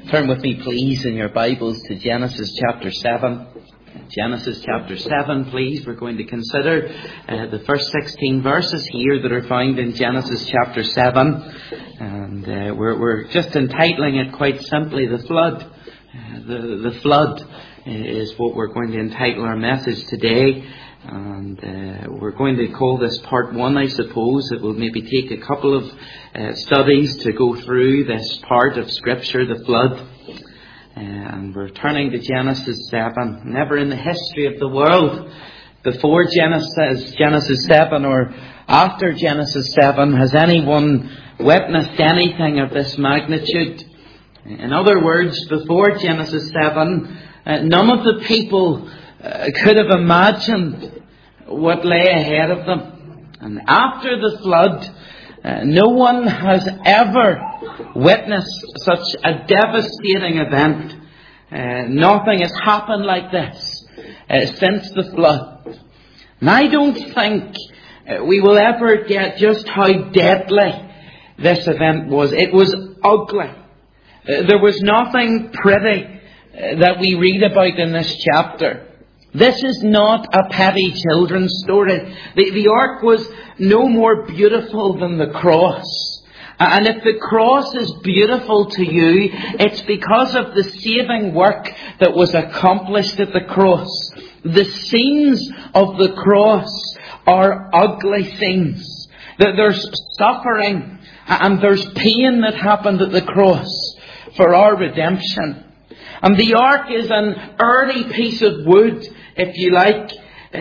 Turn with me, please, in your Bibles to Genesis chapter 7. Genesis chapter 7, please. We're going to consider the first 16 verses here that are found in Genesis chapter 7. And we're just entitling it quite simply, The Flood. The Flood is what we're going to entitle our message today. And we're going to call this part 1, I suppose. It will maybe take a couple of studies to go through this part of Scripture, the flood. And we're turning to Genesis 7. Never in the history of the world before Genesis 7 or after Genesis 7 has anyone witnessed anything of this magnitude. In other words, before Genesis 7, none of the people could have imagined what lay ahead of them. And after the flood, no one has ever witnessed such a devastating event. Nothing has happened like this since the flood. And I don't think we will ever get just how deadly this event was. It was ugly. There was nothing pretty that we read about in this chapter. This is not a petty children's story. The ark was no more beautiful than the cross. And if the cross is beautiful to you, it's because of the saving work that was accomplished at the cross. The scenes of the cross are ugly scenes. There's suffering and there's pain that happened at the cross for our redemption. And the ark is an early piece of wood, if you like,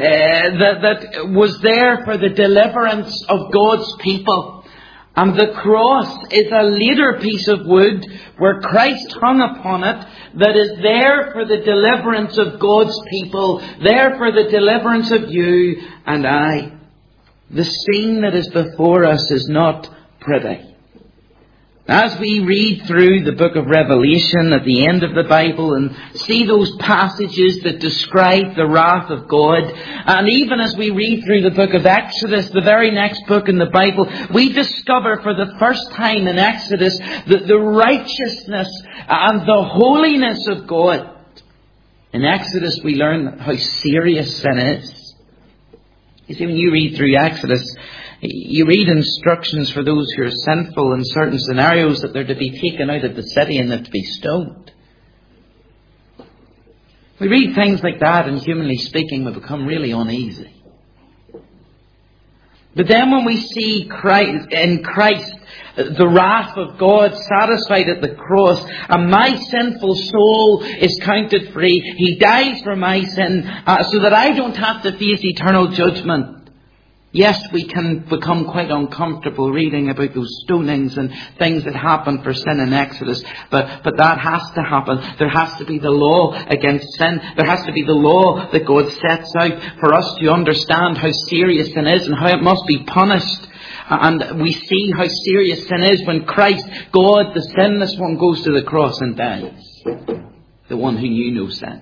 that was there for the deliverance of God's people. And the cross is a later piece of wood where Christ hung upon it, that is there for the deliverance of God's people, there for the deliverance of you and I. The scene that is before us is not pretty. As we read through the book of Revelation at the end of the Bible and see those passages that describe the wrath of God, and even as we read through the book of Exodus, the very next book in the Bible, we discover for the first time in Exodus the righteousness and the holiness of God. In Exodus we learn how serious sin is. You see, when you read through Exodus, you read instructions for those who are sinful in certain scenarios that they're to be taken out of the city and they're to be stoned. We read things like that and humanly speaking we become really uneasy. But then when we see in Christ the wrath of God satisfied at the cross, and my sinful soul is counted free, He dies for my sin so that I don't have to face eternal judgment. Yes, we can become quite uncomfortable reading about those stonings and things that happen for sin in Exodus. But that has to happen. There has to be the law against sin. There has to be the law that God sets out for us to understand how serious sin is and how it must be punished. And we see how serious sin is when Christ, God, the sinless one, goes to the cross and dies. The one who knew no sin.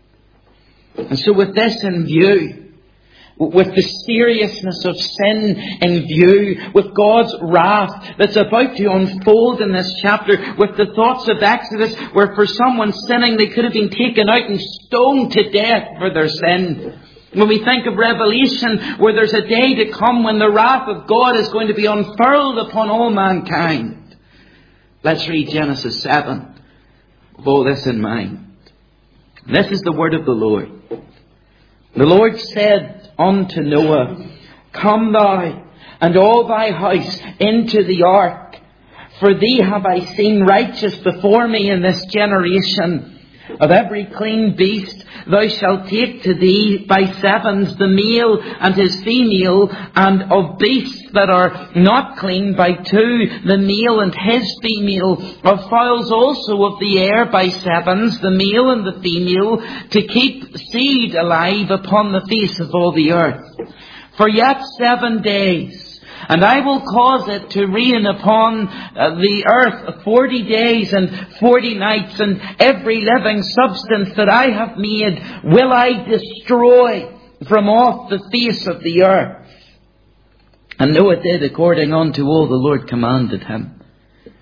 And so with this in view, with the seriousness of sin in view, with God's wrath that's about to unfold in this chapter, with the thoughts of Exodus where for someone sinning they could have been taken out and stoned to death for their sin. When we think of Revelation where there's a day to come when the wrath of God is going to be unfurled upon all mankind. Let's read Genesis 7 with all this in mind. This is the word of the Lord. The Lord said unto Noah, Come thou and all thy house into the ark, for thee have I seen righteous before me in this generation. Of every clean beast thou shalt take to thee by sevens the male and his female, and of beasts that are not clean by two the male and his female, of fowls also of the air by sevens the male and the female, to keep seed alive upon the face of all the earth. For yet 7 days, and I will cause it to rain upon the earth 40 days and 40 nights, and every living substance that I have made will I destroy from off the face of the earth. And Noah did according unto all the Lord commanded him.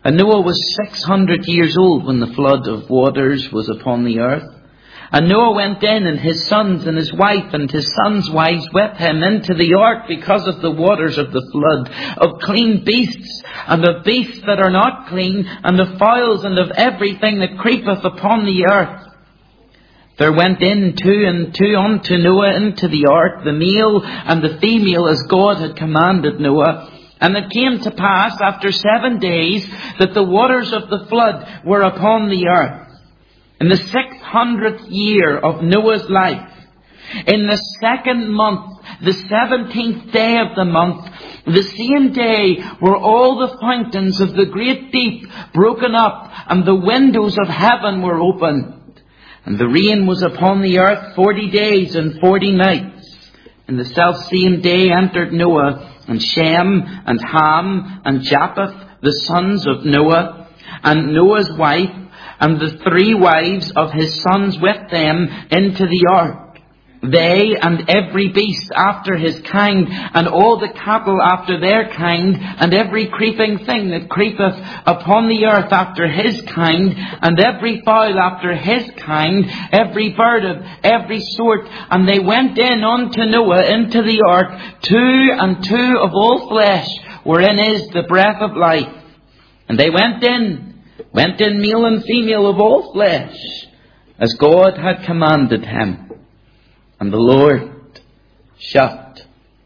And Noah was 600 years old when the flood of waters was upon the earth. And Noah went in, and his sons and his wife and his sons' wives with him into the ark because of the waters of the flood, of clean beasts and of beasts that are not clean, and of fowls and of everything that creepeth upon the earth. There went in two and two unto Noah into the ark, the male and the female, as God had commanded Noah. And it came to pass after 7 days that the waters of the flood were upon the earth. In the 600th year of Noah's life, in the 2nd month, the 17th day of the month, the same day were all the fountains of the great deep broken up, and the windows of heaven were opened. And the rain was upon the earth 40 days and 40 nights. In the selfsame day entered Noah, and Shem, and Ham, and Japheth, the sons of Noah, and Noah's wife, and the 3 wives of his sons with them into the ark. They and every beast after his kind, and all the cattle after their kind, and every creeping thing that creepeth upon the earth after his kind, and every fowl after his kind, every bird of every sort. And they went in unto Noah into the ark, 2 and 2 of all flesh, wherein is the breath of life. And they went in male and female of all flesh, as God had commanded him. And the Lord shut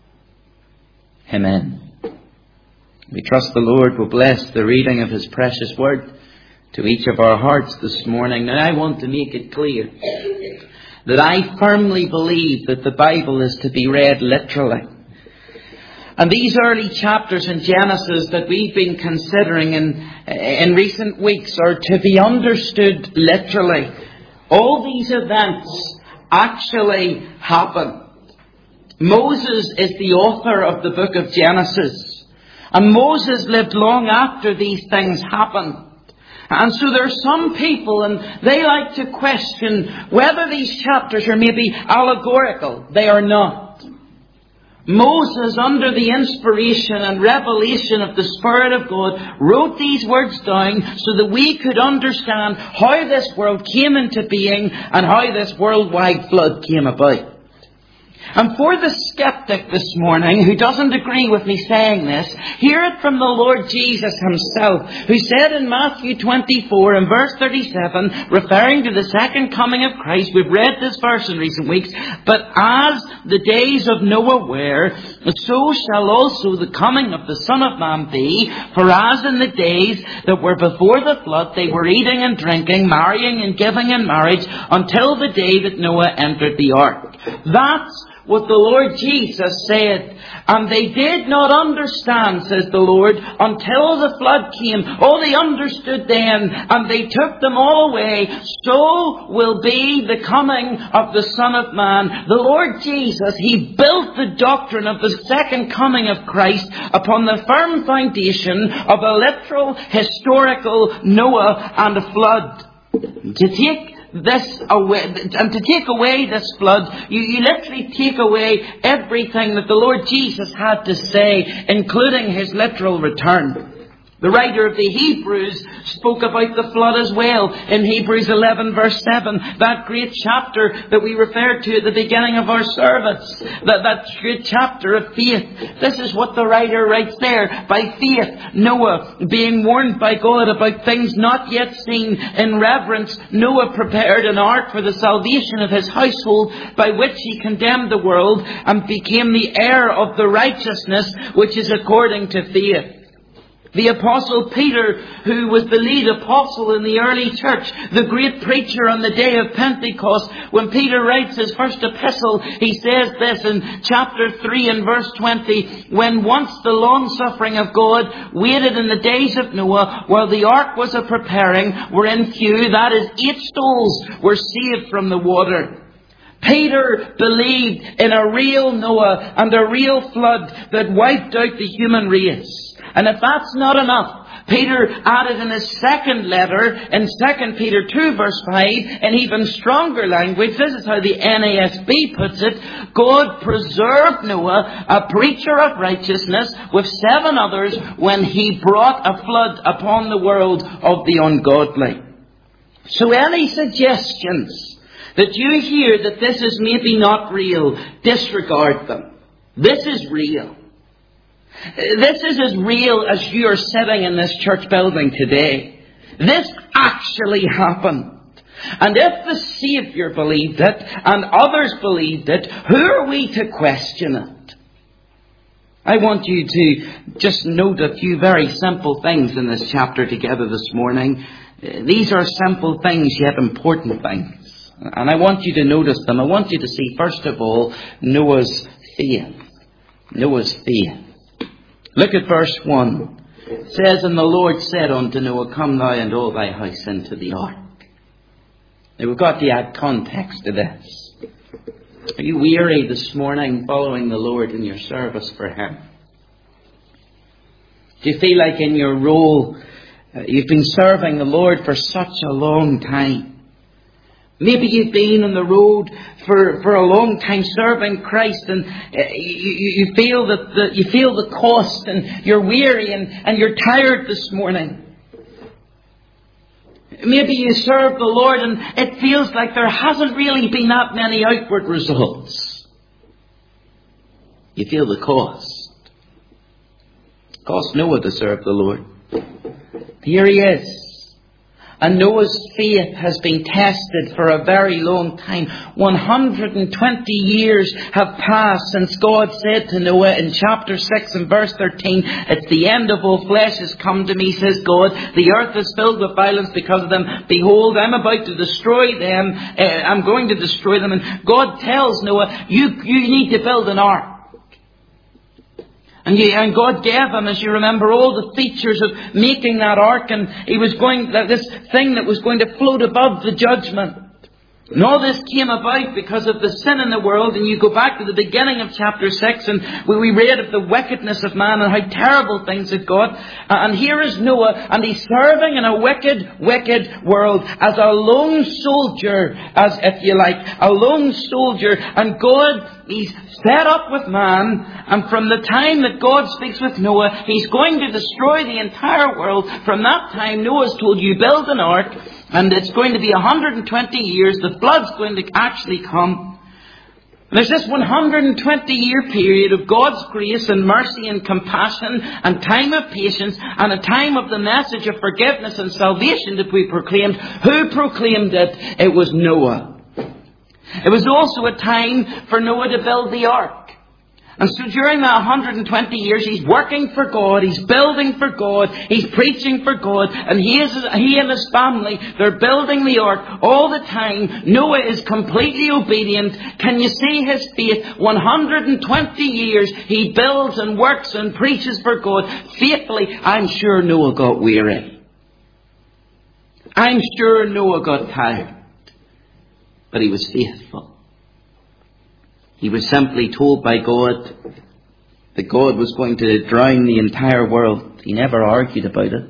him in. We trust the Lord will bless the reading of His precious word to each of our hearts this morning. And I want to make it clear that I firmly believe that the Bible is to be read literally. And these early chapters in Genesis that we've been considering in recent weeks are to be understood literally. All these events actually happened. Moses is the author of the book of Genesis. And Moses lived long after these things happened. And so there are some people, and they like to question whether these chapters are maybe allegorical. They are not. Moses, under the inspiration and revelation of the Spirit of God, wrote these words down so that we could understand how this world came into being and how this worldwide flood came about. And for the skeptic this morning who doesn't agree with me saying this, hear it from the Lord Jesus Himself, who said in Matthew 24 and verse 37, referring to the second coming of Christ, we've read this verse in recent weeks, but as the days of Noah were, so shall also the coming of the Son of Man be. For as in the days that were before the flood, they were eating and drinking, marrying and giving in marriage, until the day that Noah entered the ark. That's what the Lord Jesus said. And they did not understand, says the Lord, until the flood came. Oh, they understood then, and they took them all away. So will be the coming of the Son of Man. The Lord Jesus, He built the doctrine of the second coming of Christ upon the firm foundation of a literal, historical Noah and a flood. To take this away, and to take away this flood, you literally take away everything that the Lord Jesus had to say, including His literal return. The writer of the Hebrews spoke about the flood as well in Hebrews 11 verse 7, that great chapter that we referred to at the beginning of our service, that great chapter of faith. This is what the writer writes there. By faith, Noah, being warned by God about things not yet seen, in reverence, Noah prepared an ark for the salvation of his household, by which he condemned the world and became the heir of the righteousness which is according to faith. The Apostle Peter, who was the lead apostle in the early church, the great preacher on the day of Pentecost, when Peter writes his first epistle, he says this in chapter 3 and verse 20, when once the long-suffering of God waited in the days of Noah, while the ark was a-preparing, wherein few, that is 8 souls, were saved from the water. Peter believed in a real Noah and a real flood that wiped out the human race. And if that's not enough, Peter added in his second letter, in 2 Peter 2 verse 5, in even stronger language, this is how the NASB puts it, God preserved Noah, a preacher of righteousness, with 7 others when he brought a flood upon the world of the ungodly. So any suggestions that you hear that this is maybe not real, disregard them. This is real. This is as real as you are sitting in this church building today. This actually happened. And if the Saviour believed it and others believed it, who are we to question it? I want you to just note a few very simple things in this chapter together this morning. These are simple things, yet important things. And I want you to notice them. I want you to see, first of all, Noah's faith. Noah's faith. Look at verse 1. It says, and the Lord said unto Noah, come thou and all thy house into the ark. Now we've got to add context to this. Are you weary this morning following the Lord in your service for Him? Do you feel like in your role you've been serving the Lord for such a long time? Maybe you've been on the road for a long time serving Christ, and you feel the cost, and you're weary and you're tired this morning. Maybe you serve the Lord and it feels like there hasn't really been that many outward results. You feel the cost. It cost Noah to serve the Lord. Here he is. And Noah's faith has been tested for a very long time. 120 years have passed since God said to Noah in chapter 6 and verse 13, it's the end of all flesh has come to me, says God. The earth is filled with violence because of them. Behold, I'm about to destroy them. I'm going to destroy them. And God tells Noah, you need to build an ark. And God gave him, as you remember, all the features of making that ark. And he was going, this thing that was going to float above the judgment. And all this came about because of the sin in the world. And you go back to the beginning of chapter 6 and we read of the wickedness of man and how terrible things had got. And here is Noah, and he's serving in a wicked world as a lone soldier, as if you like, a lone soldier. And God, He's fed up with man, and from the time that God speaks with Noah, He's going to destroy the entire world. From that time, Noah's told, you build an ark, and it's going to be 120 years. The flood's going to actually come. And there's this 120-year period of God's grace and mercy and compassion and time of patience and a time of the message of forgiveness and salvation that we proclaimed. Who proclaimed it? It was Noah. It was also a time for Noah to build the ark. And so during that 120 years, he's working for God, he's building for God, he's preaching for God, and he and his family, they're building the ark all the time. Noah is completely obedient. Can you see his faith? 120 years, he builds and works and preaches for God faithfully. I'm sure Noah got weary. I'm sure Noah got tired. But he was faithful. He was simply told by God that God was going to drown the entire world. He never argued about it.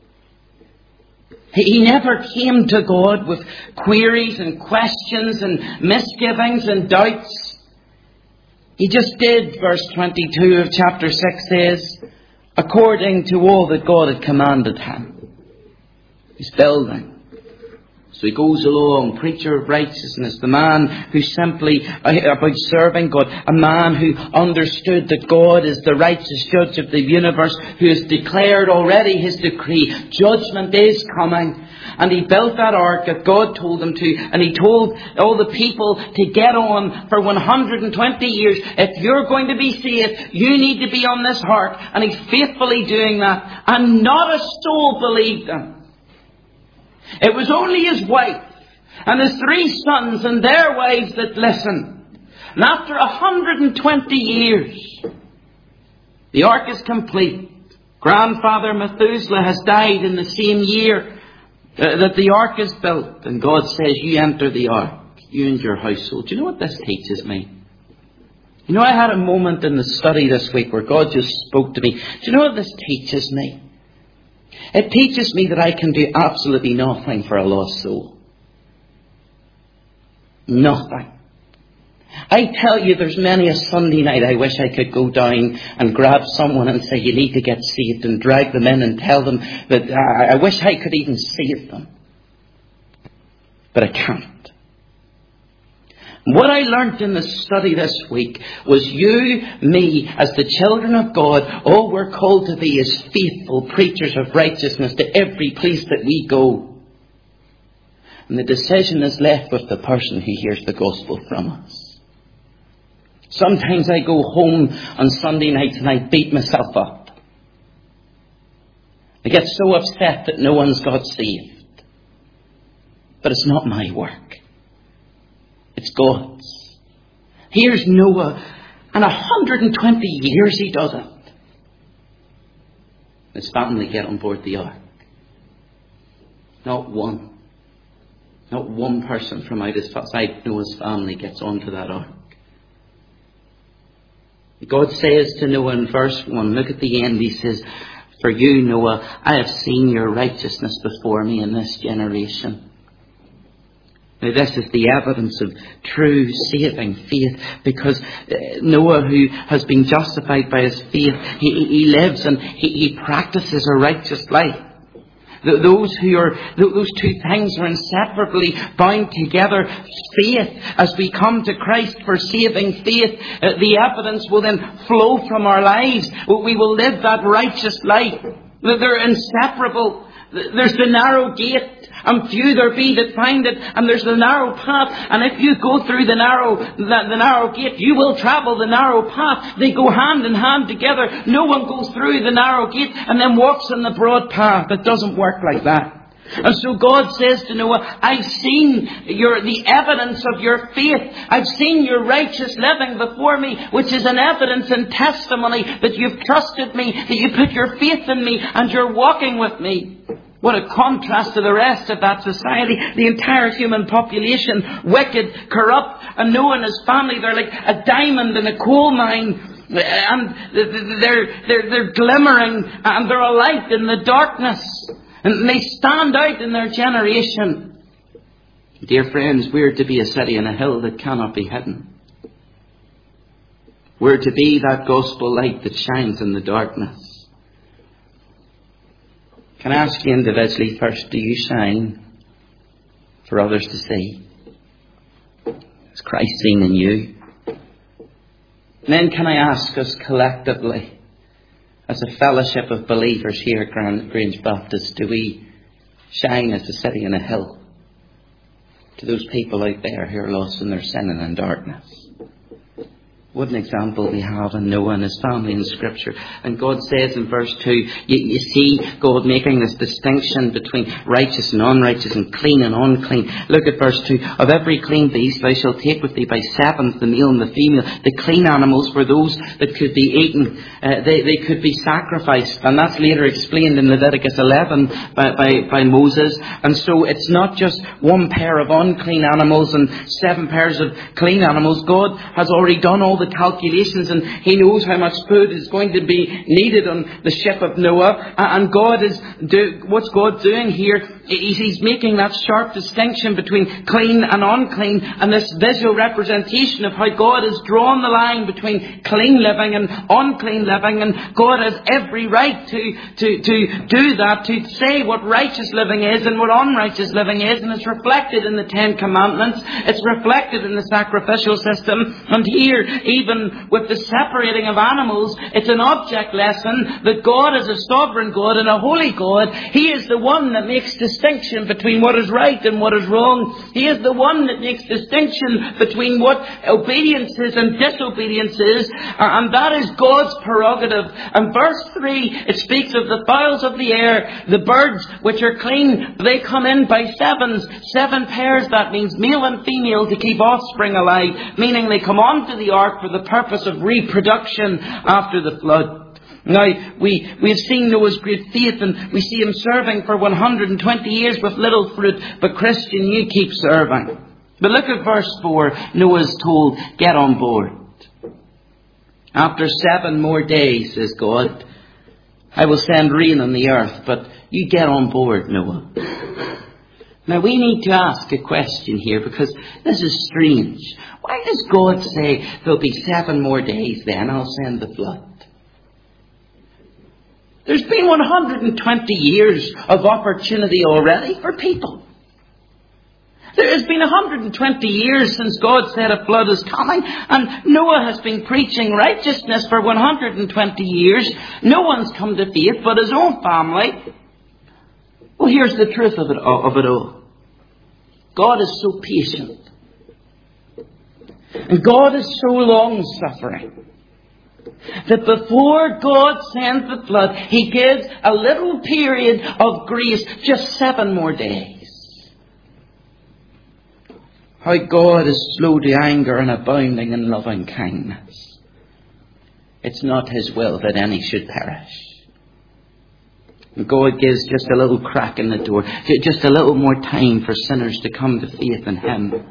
He never came to God with queries and questions and misgivings and doubts. He just did, verse 22 of chapter 6 says, according to all that God had commanded him. He's building. So he goes along, preacher of righteousness, the man who's simply about serving God, a man who understood that God is the righteous judge of the universe, who has declared already His decree. Judgment is coming. And he built that ark that God told him to, and he told all the people to get on for 120 years. If you're going to be saved, you need to be on this ark. And he's faithfully doing that. And not a soul believed him. It was only his wife and his 3 sons and their wives that listened. And after 120 years, the ark is complete. Grandfather Methuselah has died in the same year that the ark is built. And God says, you enter the ark, you and your household. Do you know what this teaches me? You know, I had a moment in the study this week where God just spoke to me. Do you know what this teaches me? It teaches me that I can do absolutely nothing for a lost soul. Nothing. I tell you, there's many a Sunday night I wish I could go down and grab someone and say, you need to get saved, and drag them in and tell them that I wish I could even save them. But I can't. What I learnt in the study this week was you, me, as the children of God, all we're called to be is faithful preachers of righteousness to every place that we go. And the decision is left with the person who hears the gospel from us. Sometimes I go home on Sunday nights and I beat myself up. I get so upset that no one's got saved. But it's not my work. It's God's. Here's Noah, and 120 years he does it. His family get on board the ark. Not one person from outside Noah's family gets onto that ark. God says to Noah in verse 1, look at the end, he says, for you, Noah, I have seen your righteousness before me in this generation. Now this is the evidence of true saving faith, because Noah, who has been justified by his faith, he lives and he practices a righteous life. Those two things are inseparably bound together. Faith, as we come to Christ for saving faith, the evidence will then flow from our lives. We will live that righteous life. They're inseparable. There's the narrow gate, and few there be that find it, and there's the narrow path, and if you go through the narrow gate, you will travel the narrow path. They go hand in hand together. No one goes through the narrow gate and then walks on the broad path. It doesn't work like that. And so God says to Noah, I've seen the evidence of your faith. I've seen your righteous living before me, which is an evidence and testimony that you've trusted me, that you put your faith in me, and you're walking with me. What a contrast to the rest of that society. The entire human population, wicked, corrupt, and Noah and his family, they're like a diamond in a coal mine. And they're glimmering, and they're a light in the darkness. And they stand out in their generation. Dear friends, we're to be a city on a hill that cannot be hidden. We're to be that gospel light that shines in the darkness. Can I ask you individually first, do you shine for others to see? Is Christ seen in you? And then can I ask us collectively, as a fellowship of believers here at Grange Baptist, do we shine as a city on a hill to those people out there who are lost in their sin and in darkness? What an example we have in Noah and his family in Scripture. And God says in verse 2, you see God making this distinction between righteous and unrighteous, and clean and unclean. Look at verse 2. Of every clean beast thou shalt take with thee by sevens, the male and the female. The clean animals were those that could be eaten. They could be sacrificed. And that's later explained in Leviticus 11 by Moses. And so it's not just one pair of unclean animals and 7 pairs of clean animals. God has already done all the calculations, and he knows how much food is going to be needed on the ship of Noah. And what's God doing here? He's making that sharp distinction between clean and unclean, and this visual representation of how God has drawn the line between clean living and unclean living. And God has every right to do that, to say what righteous living is and what unrighteous living is. And it's reflected in the 10 Commandments. It's reflected in the sacrificial system. And here, even with the separating of animals, it's an object lesson that God is a sovereign God and a holy God. He is the one that makes distinction between what is right and what is wrong. He is the one that makes distinction between what obedience is and disobedience is. And that is God's prerogative. And verse 3, it speaks of the fowls of the air, the birds which are clean. They come in by sevens. 7 pairs, that means male and female, to keep offspring alive. Meaning they come onto the ark for the purpose of reproduction after the flood. Now, we have seen Noah's great faith, and we see him serving for 120 years with little fruit. But Christian, you keep serving. But look at verse 4. Noah is told, get on board. After 7 more days, says God, I will send rain on the earth, but you get on board, Noah. Now we need to ask a question here, because this is strange. Why does God say there'll be 7 more days, then I'll send the flood? There's been 120 years of opportunity already for people. There has been 120 years since God said a flood is coming, and Noah has been preaching righteousness for 120 years. No one's come to faith but his own family. Well, here's the truth of it all. God is so patient. And God is so long-suffering that before God sends the flood, He gives a little period of grace, just 7 more days. How God is slow to anger and abounding in loving kindness. It's not His will that any should perish. And God gives just a little crack in the door, just a little more time for sinners to come to faith in Him.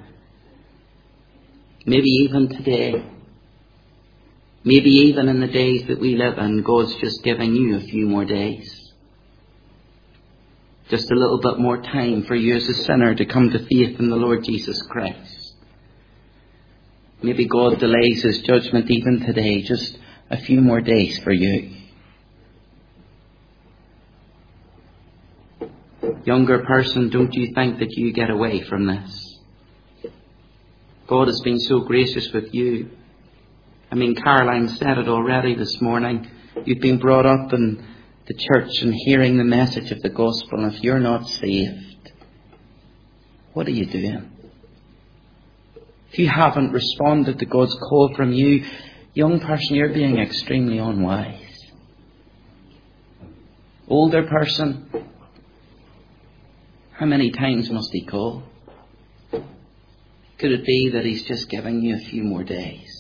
Maybe even today. Maybe even in the days that we live in, God's just giving you a few more days. Just a little bit more time for you as a sinner to come to faith in the Lord Jesus Christ. Maybe God delays His judgment even today, just a few more days for you. Younger person, don't you think that you get away from this? God has been so gracious with you. I mean, Caroline said it already this morning. You've been brought up in the church and hearing the message of the gospel, and if you're not saved, what are you doing? If you haven't responded to God's call from you, young person, you're being extremely unwise. Older person, how many times must He call? Could it be that He's just giving you a few more days?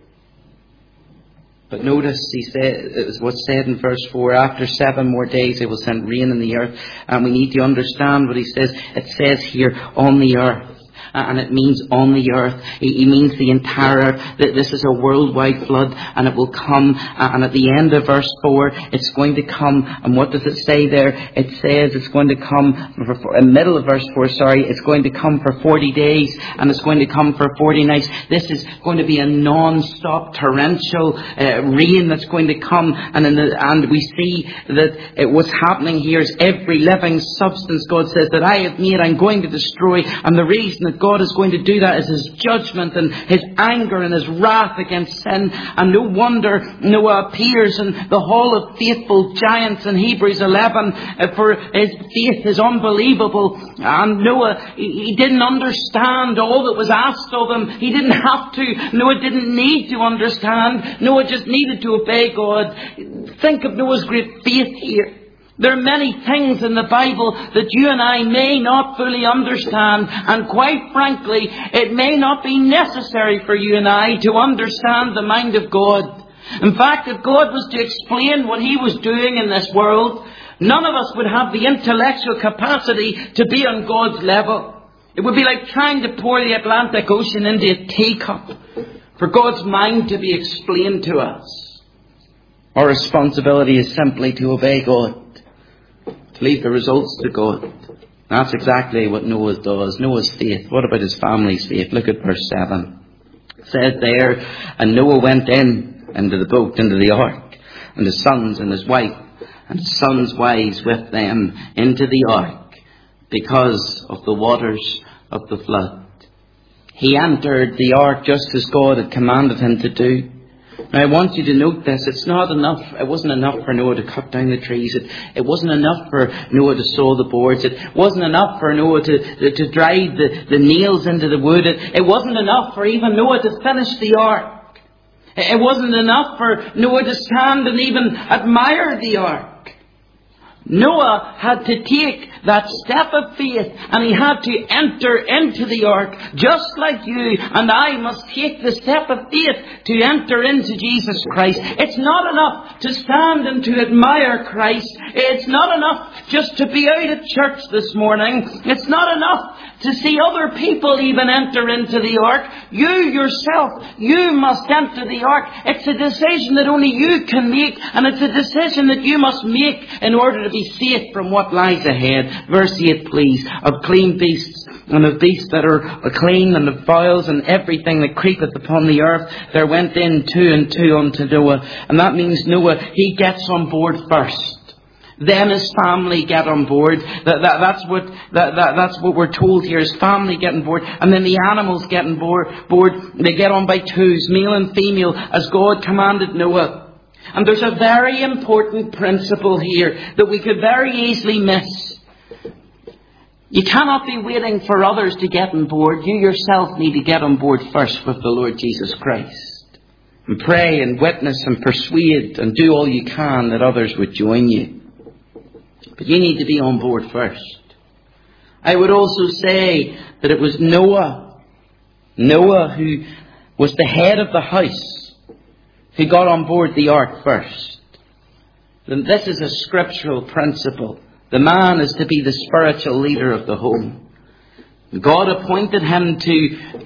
But notice, He said, it was what's said in verse 4, after 7 more days He will send rain in the earth. And we need to understand what He says. It says here, on the earth. And it means on the earth. He means the entire earth. This is a worldwide flood, and it will come. And at the end of verse 4, it's going to come. And what does it say there? It says it's going to come, in the middle of verse 4, it's going to come for 40 days, and it's going to come for 40 nights. This is going to be a non-stop torrential rain that's going to come. And we see that what's happening here is every living substance, God says, that I have made, I'm going to destroy. And the reason that God is going to do that is His judgment and His anger and His wrath against sin. And no wonder Noah appears in the hall of faithful giants in Hebrews 11, for his faith is unbelievable. And Noah, he didn't understand all that was asked of him. He didn't have to. Noah didn't need to understand. Noah just needed to obey God. Think of Noah's great faith here. There are many things in the Bible that you and I may not fully understand, and quite frankly, it may not be necessary for you and I to understand the mind of God. In fact, if God was to explain what He was doing in this world, none of us would have the intellectual capacity to be on God's level. It would be like trying to pour the Atlantic Ocean into a teacup for God's mind to be explained to us. Our responsibility is simply to obey God. To leave the results to God. That's exactly what Noah does. Noah's faith. What about his family's faith? Look at verse 7. It says there, and Noah went into the boat, into the ark, and his sons and his wife, and his sons' wives with them into the ark, because of the waters of the flood. He entered the ark just as God had commanded him to do. Now I want you to note this. It wasn't enough for Noah to cut down the trees. It wasn't enough for Noah to saw the boards. It wasn't enough for Noah to drive the nails into the wood. It wasn't enough for even Noah to finish the ark. It wasn't enough for Noah to stand and even admire the ark. Noah had to take that step of faith, and he had to enter into the ark, just like you and I must take the step of faith to enter into Jesus Christ. It's not enough to stand and to admire Christ. It's not enough just to be out at church this morning. It's not enough to see other people even enter into the ark. You yourself, you must enter the ark. It's a decision that only you can make, and it's a decision that you must make in order to be safe from what lies ahead. Verse 8, please. Of clean beasts, and of beasts that are clean, and of fowls, and everything that creepeth upon the earth, there went in 2 and 2 unto Noah. And that means Noah, he gets on board first. Then his family get on board. That's what we're told here. His family get on board. And then the animals get on board. They get on by twos, male and female, as God commanded Noah. And there's a very important principle here that we could very easily miss. You cannot be waiting for others to get on board. You yourself need to get on board first with the Lord Jesus Christ. And pray and witness and persuade and do all you can that others would join you. But you need to be on board first. I would also say that it was Noah who was the head of the house, who got on board the ark first. And this is a scriptural principle. The man is to be the spiritual leader of the home. God appointed him to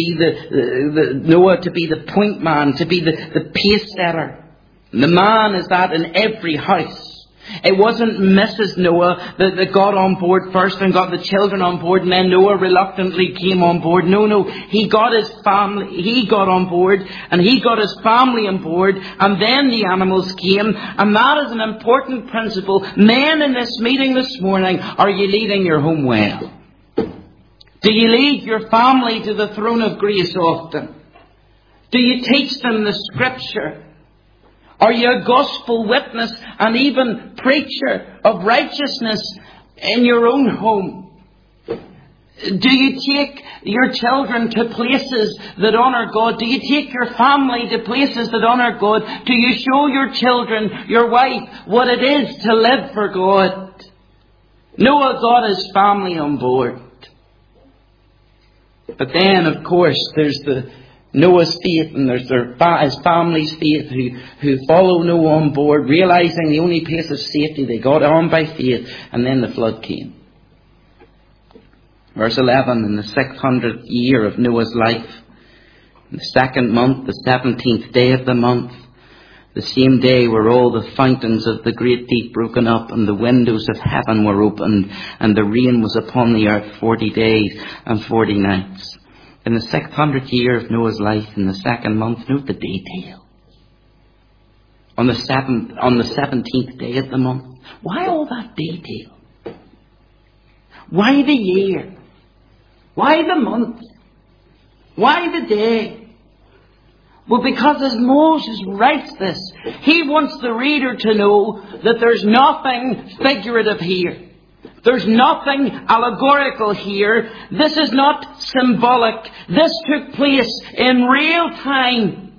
be Noah to be the point man, to be the pace setter. And the man is that in every house. It wasn't Mrs. Noah that got on board first and got the children on board, and then Noah reluctantly came on board. No. He got his family, he got on board, and he got his family on board, and then the animals came. And that is an important principle. Men in this meeting this morning, are you leading your home well? Do you lead your family to the throne of grace often? Do you teach them the Scripture? Are you a gospel witness and even preacher of righteousness in your own home? Do you take your children to places that honour God? Do you take your family to places that honour God? Do you show your children, your wife, what it is to live for God? Noah got his family on board. But then, of course, there's Noah's faith, and there's his family's faith who follow Noah on board, realizing the only place of safety, they got on by faith, and then the flood came. Verse 11, in the 600th year of Noah's life, in the 2nd month, the 17th day of the month, the same day were all the fountains of the great deep broken up, and the windows of heaven were opened, and the rain was upon the earth 40 days and 40 nights. In the 600th year of Noah's life, in the 2nd month, note the detail. On the 17th day of the month. Why all that detail? Why the year? Why the month? Why the day? Well, because as Moses writes this, he wants the reader to know that there's nothing figurative here. There's nothing allegorical here. This is not symbolic. This took place in real time.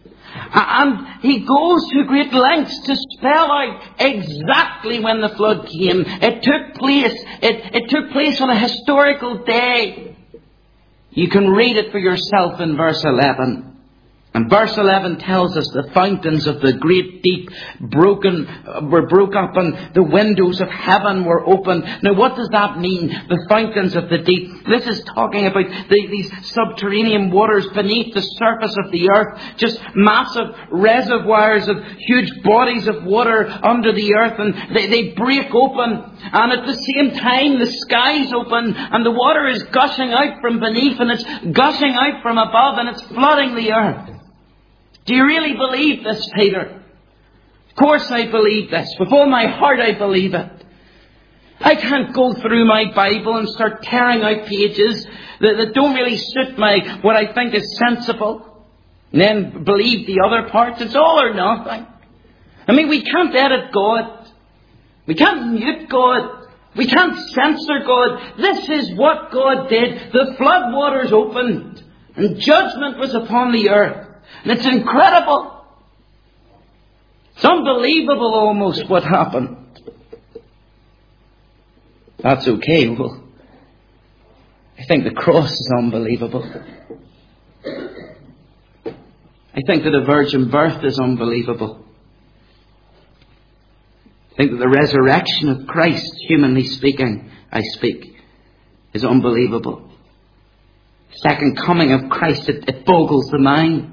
And he goes to great lengths to spell out exactly when the flood came. It took place. It took place on a historical day. You can read it for yourself in verse 11. And verse 11 tells us the fountains of the great deep were broke up, and the windows of heaven were opened. Now, what does that mean? The fountains of the deep. This is talking about these subterranean waters beneath the surface of the earth. Just massive reservoirs of huge bodies of water under the earth, and they break open. And at the same time, the skies open, and the water is gushing out from beneath, and it's gushing out from above, and it's flooding the earth. Do you really believe this, Peter? Of course I believe this. With all my heart I believe it. I can't go through my Bible and start tearing out pages that don't really suit what I think is sensible, and then believe the other parts. It's all or nothing. I mean, we can't edit God. We can't mute God. We can't censor God. This is what God did. The flood waters opened, and judgment was upon the earth. And it's incredible. It's unbelievable almost what happened. That's okay. Well, I think the cross is unbelievable. I think that a virgin birth is unbelievable. I think that the resurrection of Christ, humanly speaking, I speak, is unbelievable. Second coming of Christ, it boggles the mind.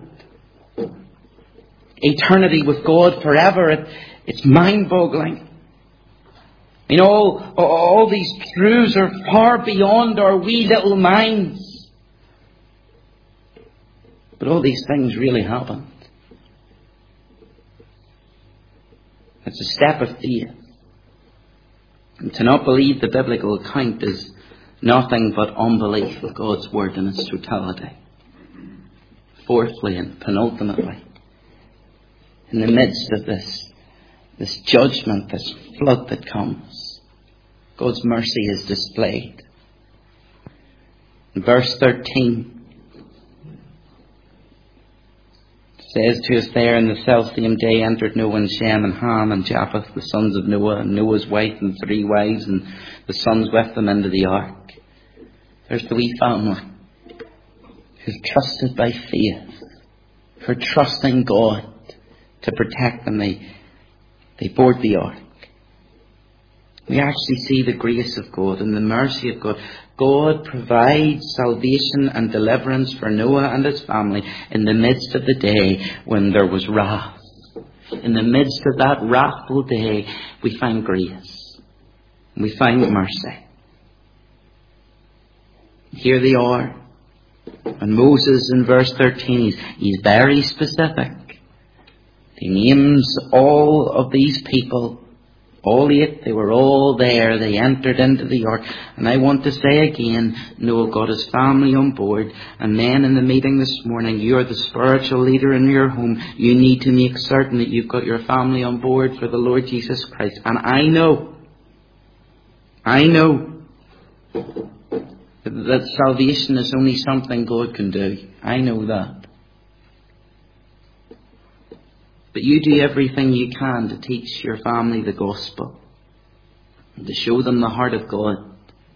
Eternity with God forever, it's mind-boggling. You know, all these truths are far beyond our wee little minds. But all these things really happened. It's a step of faith. And to not believe the biblical account is nothing but unbelief of God's word in its totality. Fourthly and penultimately, in the midst of this judgment, this flood that comes, God's mercy is displayed. In verse 13, says to us there, in the selfsame day entered Noah and Shem and Ham and Japheth, the sons of Noah, and Noah's wife and 3 wives, and the sons with them into the ark. There's the wee family who's trusted by faith, who are trusting God to protect them. They board the ark. We actually see the grace of God and the mercy of God. God provides salvation and deliverance for Noah and his family in the midst of the day when there was wrath. In the midst of that wrathful day, we find grace. We find mercy. Here they are. And Moses in verse 13, he's very specific. He names all of these people. All 8, they were all there. They entered into the ark. And I want to say again, Noah got his family on board. And men in the meeting this morning, you are the spiritual leader in your home. You need to make certain that you've got your family on board for the Lord Jesus Christ. And I know that salvation is only something God can do. I know that. But you do everything you can to teach your family the gospel and to show them the heart of God.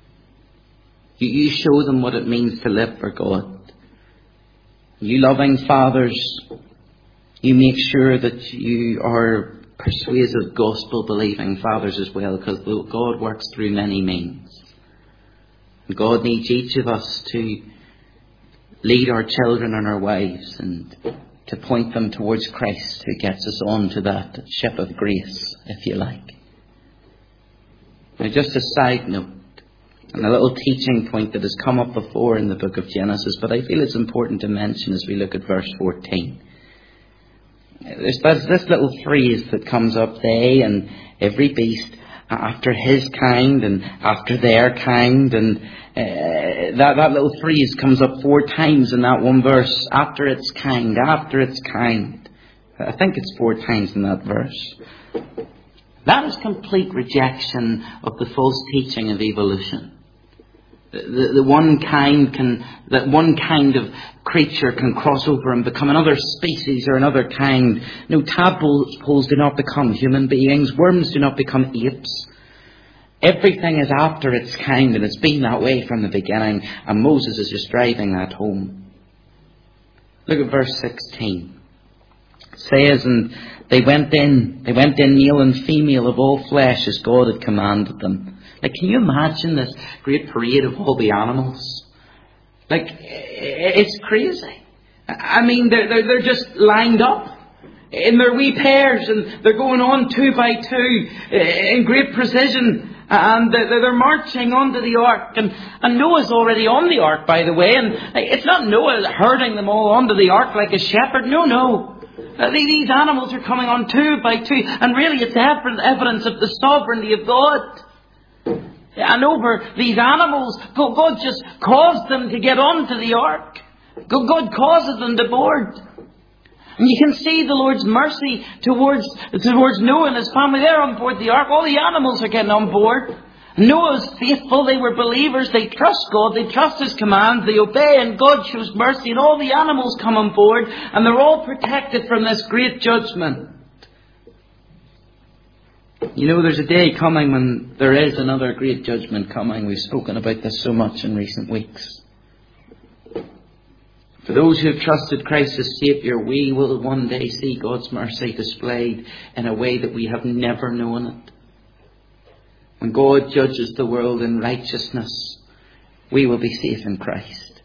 You show them what it means to live for God. You loving fathers, you make sure that you are persuasive gospel-believing fathers as well, because God works through many means. And God needs each of us to lead our children and our wives and to point them towards Christ, who gets us on to that ship of grace, if you like. Now, just a side note, and a little teaching point that has come up before in the book of Genesis, but I feel it's important to mention as we look at verse 14. There's this little phrase that comes up, they and every beast, after his kind and after their kind, and that little phrase comes up 4 times in that one verse. After its kind, after its kind. I think it's 4 times in that verse. That is complete rejection of the false teaching of evolution. That one kind of creature can cross over and become another species or another kind. No, tadpoles do not become human beings. Worms do not become apes. Everything is after its kind, and it's been that way from the beginning. And Moses is just driving that home. Look at verse 16. It says, and they went in male and female of all flesh as God had commanded them. Like, can you imagine this great parade of all the animals? Like, it's crazy. I mean, they're just lined up in their wee pairs, and they're going on 2 by 2 in great precision. And they're marching onto the ark. And Noah's already on the ark, by the way. And it's not Noah herding them all onto the ark like a shepherd. No. These animals are coming on 2 by 2. And really it's evidence of the sovereignty of God. And over these animals, God just caused them to get onto the ark. God causes them to board. And you can see the Lord's mercy towards Noah and his family. They're on board the ark. All the animals are getting on board. Noah's faithful. They were believers. They trust God. They trust His commands. They obey, and God shows mercy. And all the animals come on board, and they're all protected from this great judgment. You know, there's a day coming when there is another great judgment coming. We've spoken about this so much in recent weeks. For those who have trusted Christ as Saviour, we will one day see God's mercy displayed in a way that we have never known it. When God judges the world in righteousness, we will be safe in Christ.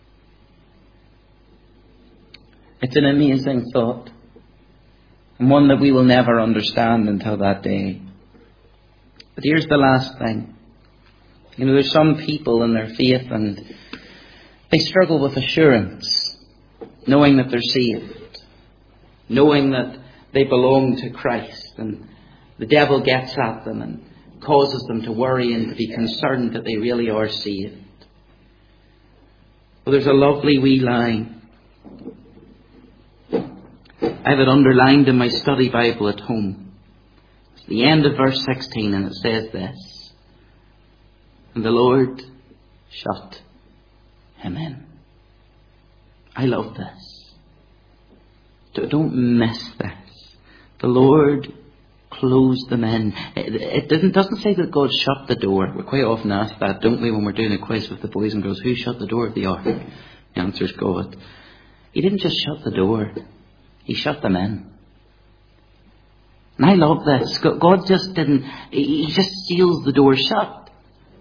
It's an amazing thought, and one that we will never understand until that day. But here's the last thing. You know, there's some people in their faith and they struggle with assurance, knowing that they're saved, knowing that they belong to Christ, and the devil gets at them and causes them to worry and to be concerned that they really are saved. Well, there's a lovely wee line. I have it underlined in my study Bible at home. It's the end of verse 16, and it says this: "And the Lord shut him in." I love this. Don't miss this. The Lord closed them in. It doesn't say that God shut the door. We quite often ask that, don't we, when we're doing a quiz with the boys and girls? Who shut the door of the ark? The answer is God. He didn't just shut the door. He shut them in. And I love this. God just didn't, He just seals the door shut.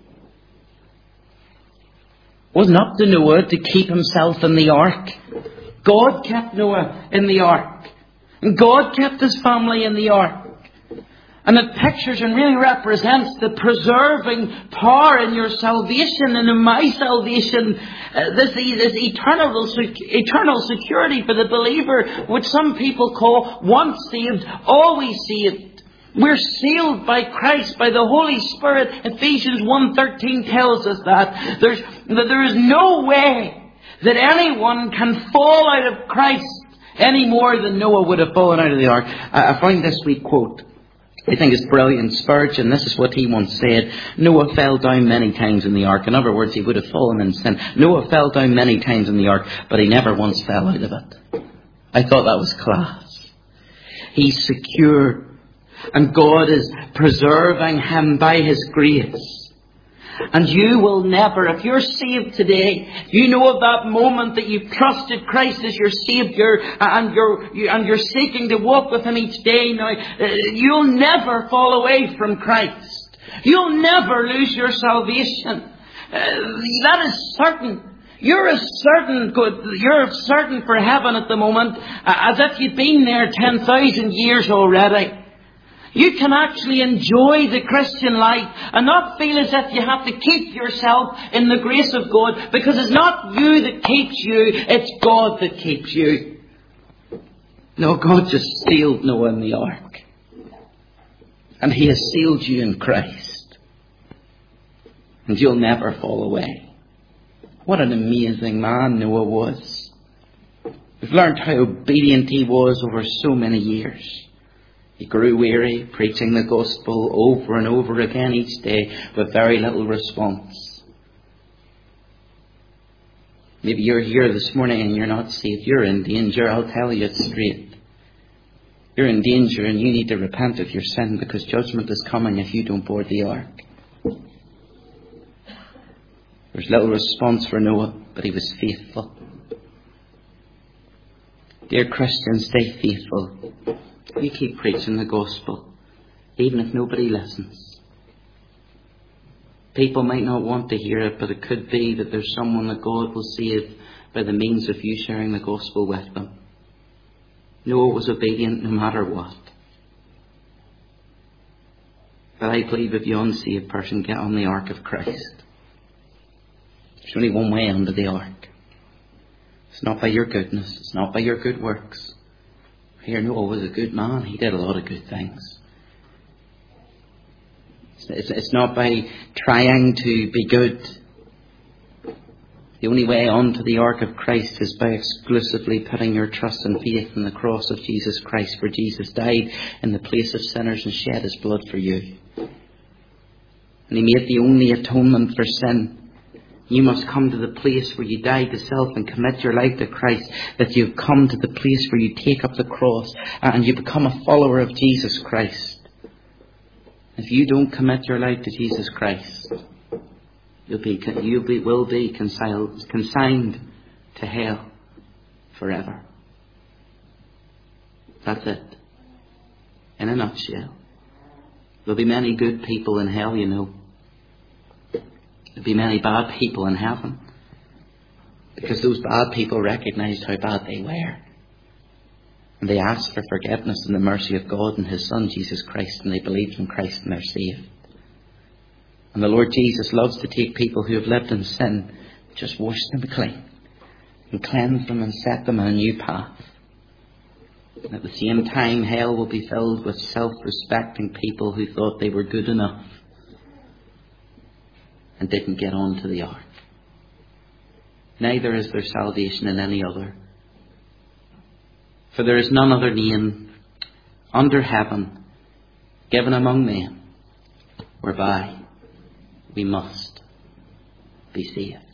It wasn't up to Noah to keep himself in the ark. God kept Noah in the ark. And God kept his family in the ark. And it pictures and really represents the preserving power in your salvation and in my salvation. This eternal security for the believer, which some people call once saved, always saved. We're sealed by Christ, by the Holy Spirit. Ephesians 1:13 tells us that there is no way that anyone can fall out of Christ any more than Noah would have fallen out of the ark. I find this wee quote. I think it's brilliant. Spurgeon, this is what he once said: "Noah fell down many times in the ark." In other words, he would have fallen in sin. Noah fell down many times in the ark, but he never once fell out of it. I thought that was class. He's secure, and God is preserving him by His grace. And you will never, if you're saved today, you know of that moment that you've trusted Christ as your Saviour and you're seeking to walk with Him each day now, you'll never fall away from Christ. You'll never lose your salvation. That is certain. You're certain for heaven at the moment, as if you've been there 10,000 years already. You can actually enjoy the Christian life and not feel as if you have to keep yourself in the grace of God, because it's not you that keeps you, it's God that keeps you. No, God just sealed Noah in the ark. And He has sealed you in Christ. And you'll never fall away. What an amazing man Noah was. We've learned how obedient he was over so many years. He grew weary, preaching the gospel over and over again each day with very little response. Maybe you're here this morning and you're not saved. You're in danger. I'll tell you it straight. You're in danger and you need to repent of your sin, because judgment is coming if you don't board the ark. There's little response for Noah, but he was faithful. Dear Christians, stay faithful. You keep preaching the gospel, even if nobody listens. People might not want to hear it, but it could be that there's someone that God will save by the means of you sharing the gospel with them. Noah was obedient no matter what. But I believe if you're an unsaved person, get on the ark of Christ. There's only one way onto the ark. It's not by your goodness. It's not by your good works. Here, Noah was a good man. He did a lot of good things. It's not by trying to be good. The only way onto the ark of Christ is by exclusively putting your trust and faith in the cross of Jesus Christ, where Jesus died in the place of sinners and shed His blood for you. And He made the only atonement for sin. You must come to the place where you die to self and commit your life to Christ, that you've come to the place where you take up the cross and you become a follower of Jesus Christ. If you don't commit your life to Jesus Christ, will be consigned to hell forever. That's it. In a nutshell. There'll be many good people in hell, you know. There'll be many bad people in heaven. Because those bad people recognized how bad they were. And they asked for forgiveness and the mercy of God and His Son, Jesus Christ, and they believed in Christ and they're saved. And the Lord Jesus loves to take people who have lived in sin, just wash them clean, and cleanse them and set them on a new path. And at the same time, hell will be filled with self-respecting people who thought they were good enough and didn't get on to the ark. Neither is there salvation in any other. For there is none other name under heaven given among men whereby we must be saved.